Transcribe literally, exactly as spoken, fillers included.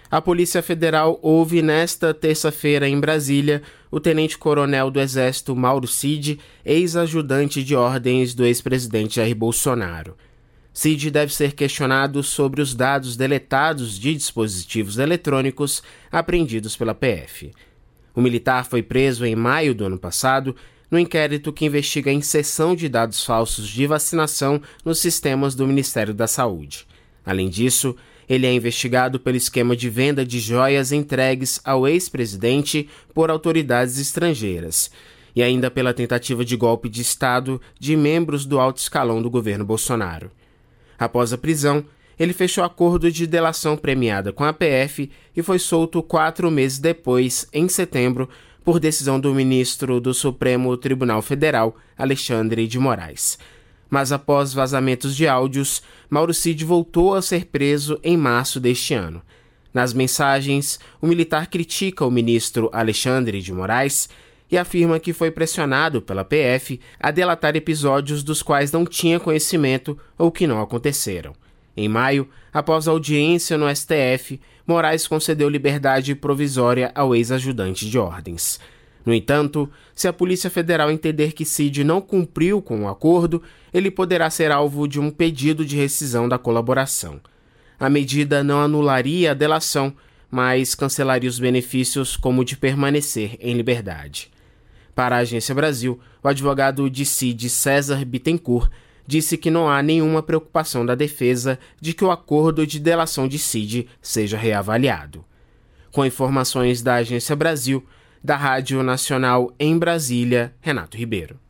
A Polícia Federal ouve nesta terça-feira em Brasília o tenente-coronel do Exército Mauro Cid, ex-ajudante de ordens do ex-presidente Jair Bolsonaro. Cid deve ser questionado sobre os dados deletados de dispositivos eletrônicos apreendidos pela P F. O militar foi preso em maio do ano passado no inquérito que investiga a inserção de dados falsos de vacinação nos sistemas do Ministério da Saúde. Além disso, ele é investigado pelo esquema de venda de joias entregues ao ex-presidente por autoridades estrangeiras e ainda pela tentativa de golpe de Estado de membros do alto escalão do governo Bolsonaro. Após a prisão, ele fechou acordo de delação premiada com a P F e foi solto quatro meses depois, em setembro, por decisão do ministro do Supremo Tribunal Federal, Alexandre de Moraes. Mas após vazamentos de áudios, Mauro Cid voltou a ser preso em março deste ano. Nas mensagens, o militar critica o ministro Alexandre de Moraes e afirma que foi pressionado pela P F a delatar episódios dos quais não tinha conhecimento ou que não aconteceram. Em maio, após a audiência no S T F, Moraes concedeu liberdade provisória ao ex-ajudante de ordens. No entanto, se a Polícia Federal entender que Cid não cumpriu com o acordo, ele poderá ser alvo de um pedido de rescisão da colaboração. A medida não anularia a delação, mas cancelaria os benefícios como o de permanecer em liberdade. Para a Agência Brasil, o advogado de Cid, César Bittencourt, disse que não há nenhuma preocupação da defesa de que o acordo de delação de Cid seja reavaliado. Com informações da Agência Brasil, da Rádio Nacional em Brasília, Renato Ribeiro.